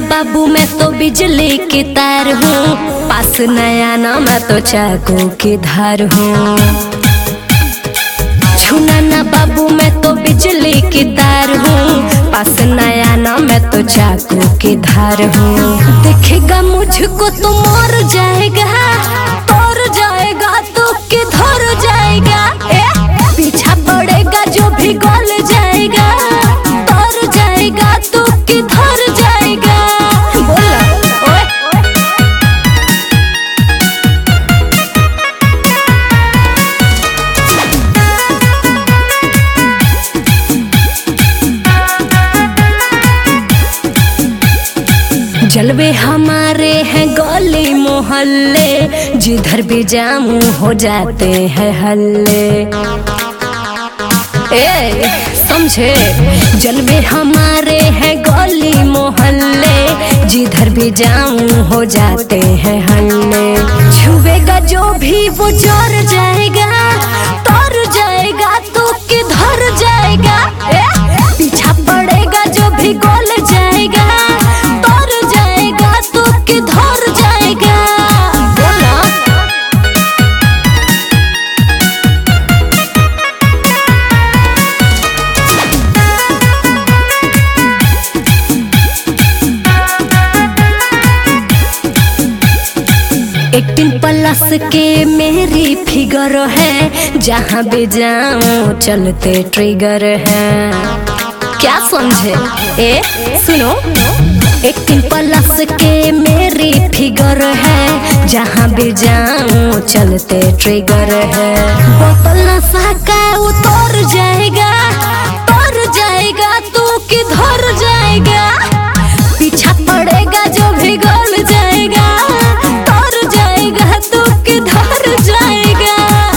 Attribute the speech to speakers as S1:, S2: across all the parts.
S1: बाबू मैं तो बिजली की तार हूँ, पास नया ना मैं तो चाकू की धार हूँ। छूना ना बाबू मैं तो बिजली की तार हूँ, पास नया ना मैं तो चाकू की धार हूँ। देखेगा मुझको तो मर जाएगा, तोड़ जाएगा तो किधर जाएगा। पीछा पड़ेगा जो भी गल जाएगा, तोड़ जाएगा तो किधर जाएगा। बोला ओए जलवे हमारे हैं गली मोहल्ले, जिधर भी जाऊं हो जाते हैं हल्ले। समझे, जलवे हमारे हैं गली मोहल्ले, जिधर भी जाऊं हो जाते हैं हल्ले। छुएगा जो भी वो जर जाएगा, तर जाएगा तो किधर जाएगा। पीछा पड़ेगा जो भी गल जाएगा, तर जाएगा तो किधर जाएगा। बोला एटीन प्लस के मेरी फिगर है, जहाँ भी जाऊं चलते ट्रिगर है। क्या समझे सुनो, 18 प्लस के मेरी फिगर है, जहाँ भी जाऊं चलते ट्रिगर है। बोतल नशा का उतर जाएगा, तर जाएगा तो किधर जाएगा। पीछा पड़ेगा जो भी गल जाएगा, तर जाएगा तो किधर जाएगा।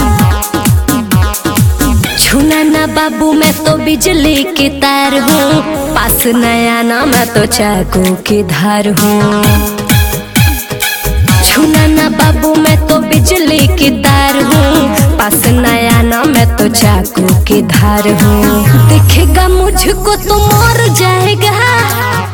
S1: छूना ना बाबू मैं तो बिजली की तार हूँ, पास नया ना मैं तो चाकू की धार हूँ। छूना ना बाबू मैं तो बिजली की तार हूँ, पास नया ना मैं तो चाकू की धार हूँ। देखेगा मुझको तो मर जाएगा,